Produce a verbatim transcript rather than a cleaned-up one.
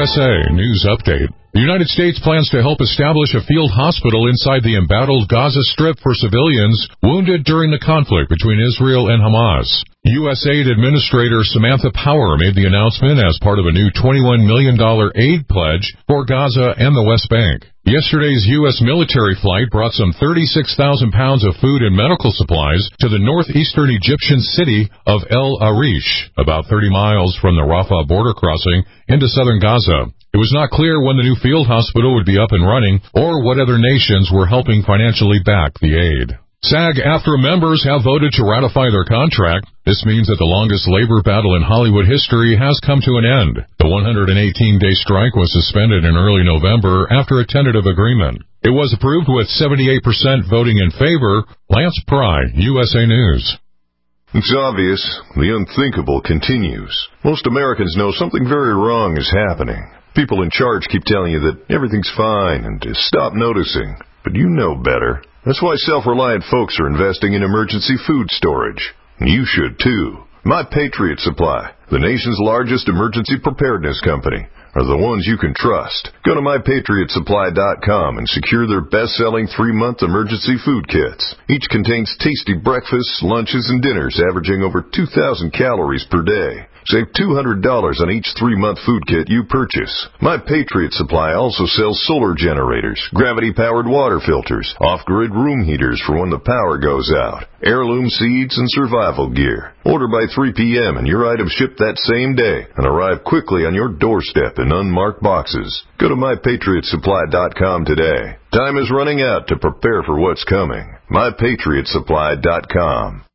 S A News Update. The United States plans to help establish a field hospital inside the embattled Gaza Strip for civilians wounded during the conflict between Israel and Hamas. U S A I D Administrator Samantha Power made the announcement as part of a new twenty-one million dollars aid pledge for Gaza and the West Bank. Yesterday's U S military flight brought some thirty-six thousand pounds of food and medical supplies to the northeastern Egyptian city of El Arish, about thirty miles from the Rafah border crossing into southern Gaza. It was not clear when the new field hospital would be up and running or what other nations were helping financially back the aid. SAG-AFTRA members have voted to ratify their contract. This means that the longest labor battle in Hollywood history has come to an end. The one hundred eighteen day strike was suspended in early November after a tentative agreement. It was approved with seventy-eight percent voting in favor. Lance Pry, U S A News. It's obvious. The unthinkable continues. Most Americans know something very wrong is happening. People in charge keep telling you that everything's fine and to stop noticing. But you know better. That's why self-reliant folks are investing in emergency food storage. You should too. My Patriot Supply, the nation's largest emergency preparedness company, are the ones you can trust. Go to my patriot supply dot com and secure their best-selling three-month emergency food kits. Each contains tasty breakfasts, lunches, and dinners averaging over two thousand calories per day. Save two hundred dollars on each three-month food kit you purchase. My Patriot Supply also sells solar generators, gravity-powered water filters, off-grid room heaters for when the power goes out, heirloom seeds, and survival gear. Order by three p.m. and your items ship that same day and arrive quickly on your doorstep in unmarked boxes. Go to my patriot supply dot com today. Time is running out to prepare for what's coming. my patriot supply dot com.